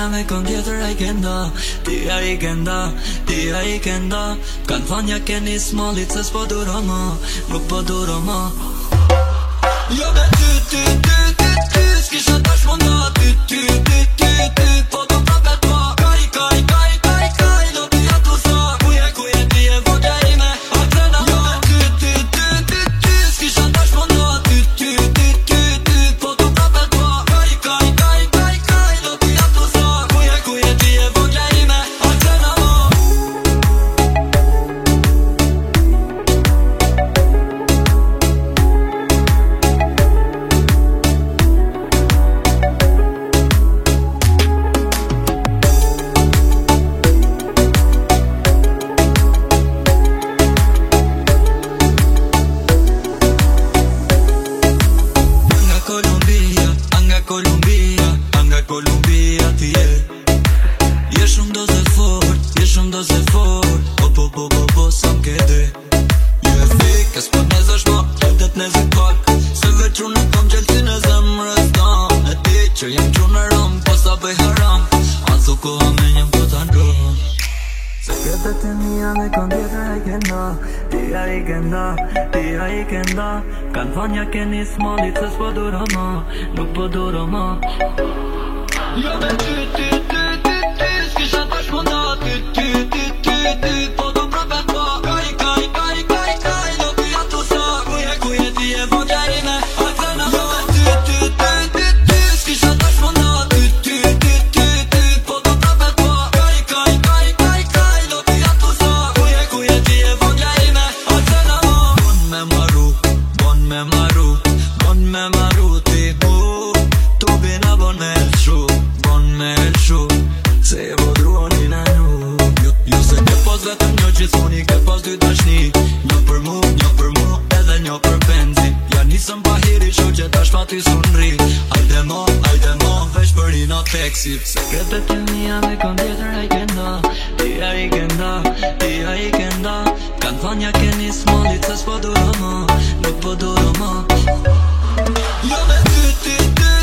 mia me kon tjetër ai kenda. Ti ai kenda, ti ai kenda. Kan thënë ja keni smallit se s'po duro më, nuk po duro më. Jo me ty, s'kisha tash munda. Ty, po do prapet po. Kaj, do t'ja tu sa. Kuje ti e vogja ime, aktena mo. Jo me ty, s'kisha tash munda. Ty, po do prapet po. Kaj, do t'ja tu sa. Kuje ti e vogja ime, aktena mo. Colombia ti je. Je shumë doze fort, po, sa m'kede. Je e fik, e s'pot nezesh ma, qëtet nezit pak. Se veç unë kam gjelësin e zemrës tam. E ti që jem qunë në ram, po sa bëj haram. Azo koha me njem po ta ndron. Sekretet e mia me kon tjetër ai kenda. Ti ai kenda. Kan thënë ja keni smallit se s'po duro më, nuk po duro më. Jo me ty, s'kisha tash munda. Ty, po do prapet po. Kaj, do t'ja tu sa. Kuje ti e vogja ime, aktena mo. Jo me ty, s'kisha tash munda. Ty, po do prapet po. Kaj, do t'ja tu sa. Kuje ti e vogja ime, aktena mo. Bon me maru ti mu. Tu bina bon me elshu, se e vodruoni në nu. Jo se ke pas vetëm një gjithmoni, ke pas dy dashni. Një për mu, edhe një për penzi. Ja nisëm pa hiri, sho që tash pa ty sunri. Ajde mo, veç për një not teksi. Sekretet e mia me kon tjetër ai kenda. Ti ai kenda. Kan thënë ja keni smallit se s'po duro më, nuk po duro më. Jo me ty,